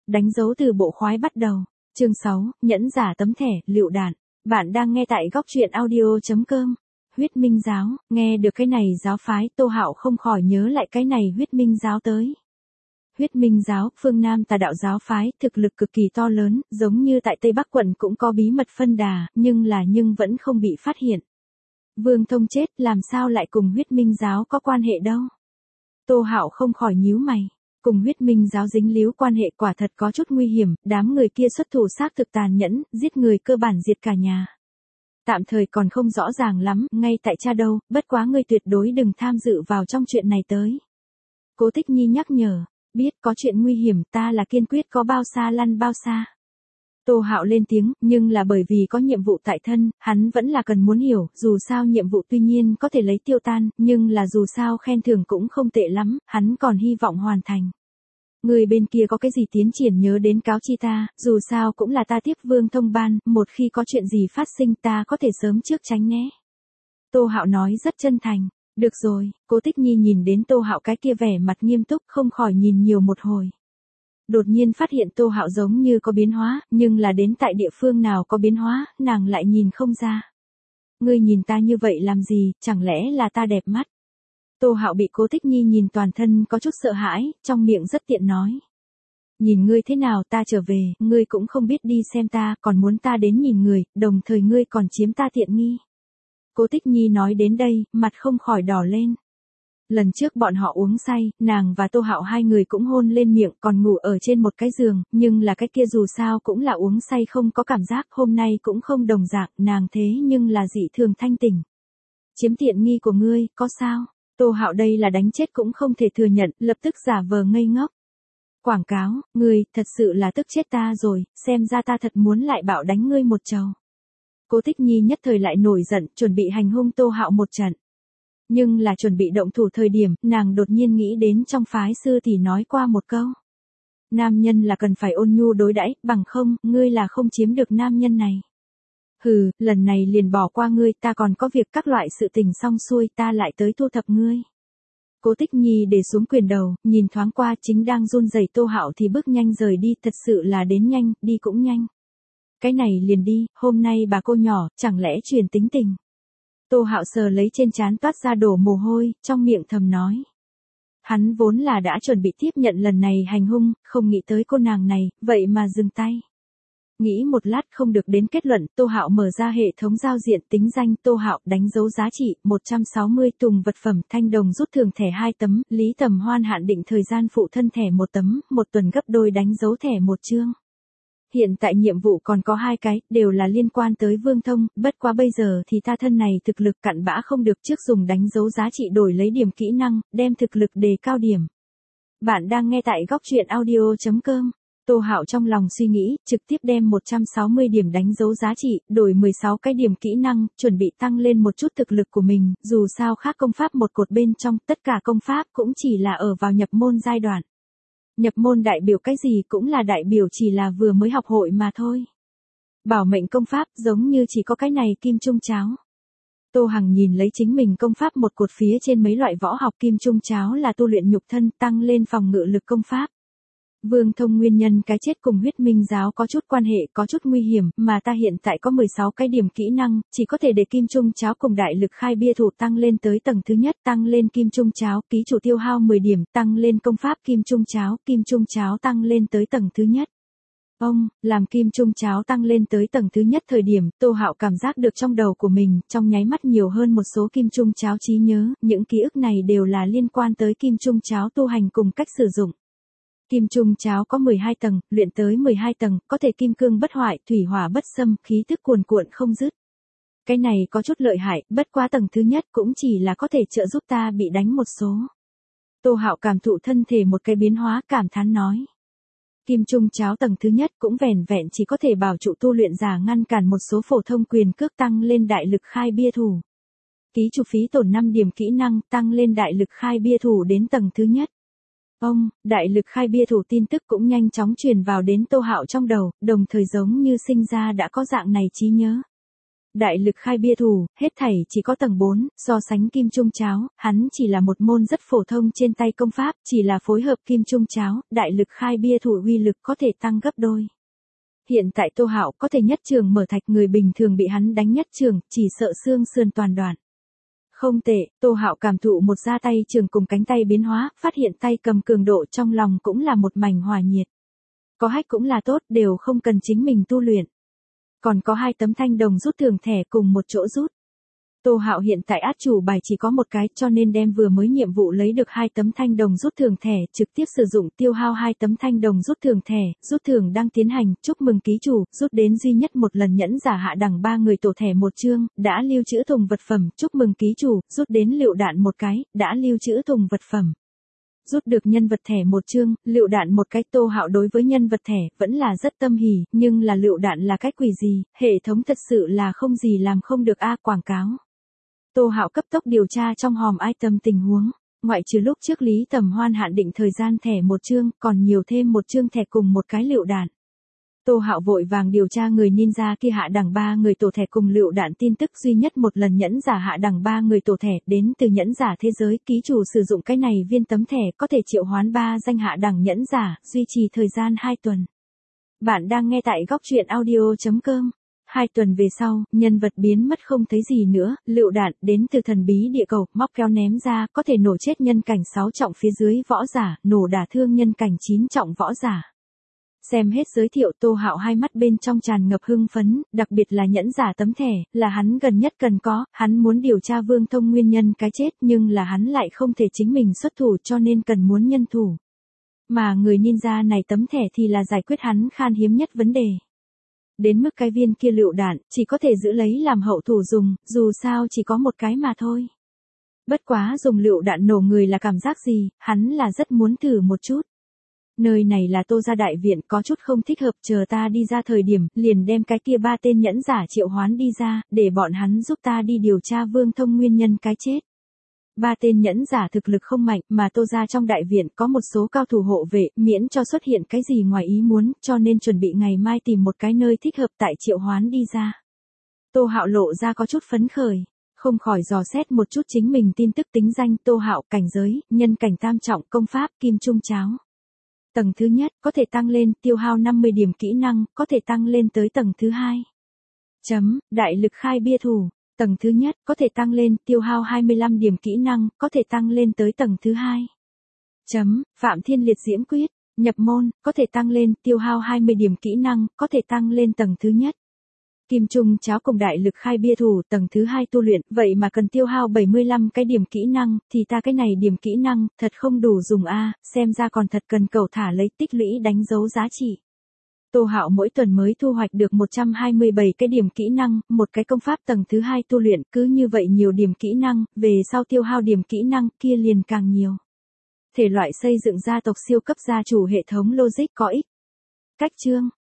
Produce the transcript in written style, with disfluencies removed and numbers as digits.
đánh dấu từ bộ khoái bắt đầu. Chương 6, nhẫn giả tấm thẻ, lựu đạn. Bạn đang nghe tại góc truyện audio.com. Huyết Minh giáo, nghe được cái này giáo phái, Tô Hạo không khỏi nhớ lại cái này Huyết Minh giáo tới. Huyết Minh giáo, phương Nam tà đạo giáo phái, thực lực cực kỳ to lớn, giống như tại Tây Bắc quận cũng có bí mật phân đà, nhưng vẫn không bị phát hiện. Vương Thông chết, làm sao lại cùng Huyết Minh giáo có quan hệ đâu? Tô Hạo không khỏi nhíu mày. Cùng Huyết Minh giáo dính líu quan hệ quả thật có chút nguy hiểm, đám người kia xuất thủ xác thực tàn nhẫn, giết người cơ bản diệt cả nhà. Tạm thời còn không rõ ràng lắm, ngay tại cha đâu, bất quá ngươi tuyệt đối đừng tham dự vào trong chuyện này tới. Cố Tích Nhi nhắc nhở, biết có chuyện nguy hiểm, ta là kiên quyết có bao xa lăn bao xa. Tô Hạo lên tiếng, nhưng là bởi vì có nhiệm vụ tại thân, hắn vẫn là cần muốn hiểu, dù sao nhiệm vụ tuy nhiên có thể lấy tiêu tan, nhưng là dù sao khen thưởng cũng không tệ lắm, hắn còn hy vọng hoàn thành. Người bên kia có cái gì tiến triển nhớ đến cáo chi ta, dù sao cũng là ta tiếp Vương Thông ban, một khi có chuyện gì phát sinh ta có thể sớm trước tránh né. Tô Hạo nói rất chân thành, được rồi, Cố Tích Nhi nhìn đến Tô Hạo cái kia vẻ mặt nghiêm túc không khỏi nhìn nhiều một hồi. Đột nhiên phát hiện Tô Hạo giống như có biến hóa, nhưng là đến tại địa phương nào có biến hóa, nàng lại nhìn không ra. Ngươi nhìn ta như vậy làm gì, chẳng lẽ là ta đẹp mắt? Tô Hạo bị Cố Tích Nhi nhìn toàn thân có chút sợ hãi, trong miệng rất tiện nói. Nhìn ngươi thế nào ta trở về, ngươi cũng không biết đi xem ta, còn muốn ta đến nhìn người, đồng thời ngươi còn chiếm ta tiện nghi. Cố Tích Nhi nói đến đây, mặt không khỏi đỏ lên. Lần trước bọn họ uống say, nàng và Tô Hạo hai người cũng hôn lên miệng còn ngủ ở trên một cái giường, nhưng là cái kia dù sao cũng là uống say không có cảm giác, hôm nay cũng không đồng dạng, nàng thế nhưng là dị thường thanh tỉnh. Chiếm tiện nghi của ngươi, có sao? Tô Hạo đây là đánh chết cũng không thể thừa nhận, lập tức giả vờ ngây ngốc. Quảng cáo, ngươi, thật sự là tức chết ta rồi, xem ra ta thật muốn lại bạo đánh ngươi một trầu. Cố Tích Nhi nhất thời lại nổi giận, chuẩn bị hành hung Tô Hạo một trận. Nhưng là chuẩn bị động thủ thời điểm, nàng đột nhiên nghĩ đến trong phái sư thì nói qua một câu. Nam nhân là cần phải ôn nhu đối đãi, bằng không, ngươi là không chiếm được nam nhân này. Hừ, lần này liền bỏ qua ngươi, ta còn có việc các loại sự tình xong xuôi, ta lại tới thu thập ngươi. Cố Tích Nhi để xuống quyền đầu, nhìn thoáng qua chính đang run rẩy Tô Hạo thì bước nhanh rời đi, thật sự là đến nhanh, đi cũng nhanh. Cái này liền đi, hôm nay bà cô nhỏ, chẳng lẽ truyền tính tình. Tô Hạo sờ lấy trên trán toát ra đổ mồ hôi, trong miệng thầm nói. Hắn vốn là đã chuẩn bị tiếp nhận lần này hành hung, không nghĩ tới cô nàng này, vậy mà dừng tay. Nghĩ một lát không được đến kết luận, Tô Hạo mở ra hệ thống giao diện tính danh Tô Hạo đánh dấu giá trị 160 tùng vật phẩm thanh đồng rút thưởng thẻ 2 tấm, Lý Tầm Hoan hạn định thời gian phụ thân thẻ 1 tấm, 1 tuần gấp đôi đánh dấu thẻ 1 chương. Hiện tại nhiệm vụ còn có 2 cái, đều là liên quan tới Vương Thông, bất quá bây giờ thì ta thân này thực lực cặn bã không được trước dùng đánh dấu giá trị đổi lấy điểm kỹ năng, đem thực lực đề cao điểm. Bạn đang nghe tại góc truyện audio.com. Tô Hạo trong lòng suy nghĩ, trực tiếp đem 160 điểm đánh dấu giá trị, đổi 16 cái điểm kỹ năng, chuẩn bị tăng lên một chút thực lực của mình, dù sao khác công pháp một cột bên trong, tất cả công pháp cũng chỉ là ở vào nhập môn giai đoạn. Nhập môn đại biểu cái gì cũng là đại biểu chỉ là vừa mới học hội mà thôi. Bảo mệnh công pháp giống như chỉ có cái này kim trung cháo. Tô Hằng nhìn lấy chính mình công pháp một cột phía trên mấy loại võ học kim trung cháo là tu luyện nhục thân tăng lên phòng ngự lực công pháp. Vương Thông nguyên nhân cái chết cùng Huyết Minh giáo có chút quan hệ, có chút nguy hiểm, mà ta hiện tại có 16 cái điểm kỹ năng, chỉ có thể để kim trung cháo cùng đại lực khai bia thủ tăng lên tới tầng thứ nhất, tăng lên kim trung cháo, ký chủ tiêu hao 10 điểm, tăng lên công pháp kim trung cháo tăng lên tới tầng thứ nhất. Làm kim trung cháo tăng lên tới tầng thứ nhất thời điểm, Tô Hạo cảm giác được trong đầu của mình, trong nháy mắt nhiều hơn một số kim trung cháo trí nhớ, những ký ức này đều là liên quan tới kim trung cháo tu hành cùng cách sử dụng. Kim trung cháo có 12 tầng, luyện tới 12 tầng, có thể kim cương bất hoại, thủy hỏa bất xâm, khí tức cuồn cuộn không dứt. Cái này có chút lợi hại, bất quá tầng thứ nhất cũng chỉ là có thể trợ giúp ta bị đánh một số. Tô Hạo cảm thụ thân thể một cái biến hóa, cảm thán nói. Kim trung cháo tầng thứ nhất cũng vẻn vẹn chỉ có thể bảo trụ tu luyện giả ngăn cản một số phổ thông quyền cước tăng lên đại lực khai bia thủ. Ký chủ phí tổn 5 điểm kỹ năng tăng lên đại lực khai bia thủ đến tầng thứ nhất. Đại lực khai bia thủ tin tức cũng nhanh chóng truyền vào đến Tô Hạo trong đầu, đồng thời giống như sinh ra đã có dạng này trí nhớ. Đại lực khai bia thủ, hết thảy chỉ có tầng 4, so sánh kim trung cháo, hắn chỉ là một môn rất phổ thông trên tay công pháp, chỉ là phối hợp kim trung cháo, đại lực khai bia thủ uy lực có thể tăng gấp đôi. Hiện tại Tô Hạo có thể nhất trường mở thạch, người bình thường bị hắn đánh nhất trường, chỉ sợ xương sườn toàn đoạn. Không tệ, Tô Hạo cảm thụ một ra tay trường cùng cánh tay biến hóa, phát hiện tay cầm cường độ trong lòng cũng là một mảnh hòa nhiệt. Có hách cũng là tốt, đều không cần chính mình tu luyện. Còn có 2 tấm thanh đồng rút thường thẻ cùng một chỗ rút. Tô Hạo hiện tại át chủ bài chỉ có một cái, cho nên đem vừa mới nhiệm vụ lấy được 2 tấm thanh đồng rút thường thẻ, trực tiếp sử dụng tiêu hao 2 tấm thanh đồng rút thường thẻ, rút thường đang tiến hành, chúc mừng ký chủ, rút đến duy nhất một lần nhẫn giả hạ đẳng 3 người tổ thẻ một chương, đã lưu trữ thùng vật phẩm, chúc mừng ký chủ, rút đến lựu đạn một cái, đã lưu trữ thùng vật phẩm. Rút được nhân vật thẻ một chương, lựu đạn một cái. Tô Hạo đối với nhân vật thẻ vẫn là rất tâm hỉ, nhưng là lựu đạn là cái quỷ gì, hệ thống thật sự là không gì làm không được a. Quảng cáo. Tô Hạo cấp tốc điều tra trong hòm item tình huống, ngoại trừ lúc trước Lý Tầm Hoan hạn định thời gian thẻ một chương, còn nhiều thêm một chương thẻ cùng một cái lựu đạn. Tô Hạo vội vàng điều tra người ninja kia hạ đẳng 3 người tổ thẻ cùng lựu đạn tin tức, duy nhất một lần nhẫn giả hạ đẳng 3 người tổ thẻ, đến từ nhẫn giả thế giới, ký chủ sử dụng cái này viên tấm thẻ có thể triệu hoán 3 danh hạ đẳng nhẫn giả, duy trì thời gian 2 tuần. Bạn đang nghe tại góc truyện audio.com. 2 tuần về sau, nhân vật biến mất không thấy gì nữa, lựu đạn đến từ thần bí địa cầu, móc kéo ném ra, có thể nổ chết nhân cảnh 6 trọng phía dưới võ giả, nổ đả thương nhân cảnh 9 trọng võ giả. Xem hết giới thiệu, Tô Hạo hai mắt bên trong tràn ngập hưng phấn, đặc biệt là nhẫn giả tấm thẻ, là hắn gần nhất cần có, hắn muốn điều tra Vương Thông nguyên nhân cái chết, nhưng là hắn lại không thể chính mình xuất thủ, cho nên cần muốn nhân thủ. Mà người ninja này tấm thẻ thì là giải quyết hắn khan hiếm nhất vấn đề. Đến mức cái viên kia lựu đạn, chỉ có thể giữ lấy làm hậu thủ dùng, dù sao chỉ có một cái mà thôi. Bất quá dùng lựu đạn nổ người là cảm giác gì, hắn là rất muốn thử một chút. Nơi này là Tô gia đại viện, có chút không thích hợp, chờ ta đi ra thời điểm, liền đem cái kia 3 tên nhẫn giả triệu hoán đi ra, để bọn hắn giúp ta đi điều tra Vương Thông nguyên nhân cái chết. 3 tên nhẫn giả thực lực không mạnh, mà Tô gia trong đại viện có một số cao thủ hộ vệ, miễn cho xuất hiện cái gì ngoài ý muốn, cho nên chuẩn bị ngày mai tìm một cái nơi thích hợp tại triệu hoán đi ra. Tô Hạo lộ ra có chút phấn khởi, không khỏi dò xét một chút chính mình tin tức tính danh. Tô Hạo, cảnh giới, nhân cảnh tam trọng, công pháp, kim trung cháo. Tầng thứ nhất, có thể tăng lên, tiêu hao 50 điểm kỹ năng, có thể tăng lên tới tầng thứ 2. Đại lực khai bia thủ. Tầng thứ nhất, có thể tăng lên, tiêu hao 25 điểm kỹ năng, có thể tăng lên tới tầng thứ 2. Phạm Thiên Liệt Diễm Quyết. Nhập môn, có thể tăng lên, tiêu hao 20 điểm kỹ năng, có thể tăng lên tầng thứ nhất. Kim Trung cháo cùng đại lực khai bia thủ, tầng thứ 2 tu luyện, vậy mà cần tiêu hao 75 cái điểm kỹ năng, thì ta cái này điểm kỹ năng, thật không đủ dùng a, xem ra còn thật cần cẩu thả lấy tích lũy đánh dấu giá trị. Tô Hạo mỗi tuần mới thu hoạch được 127 cái điểm kỹ năng, một cái công pháp tầng thứ 2 tu luyện, cứ như vậy nhiều điểm kỹ năng, về sau tiêu hao điểm kỹ năng kia liền càng nhiều. Thể loại xây dựng gia tộc siêu cấp gia chủ hệ thống logic có ích. Cách chương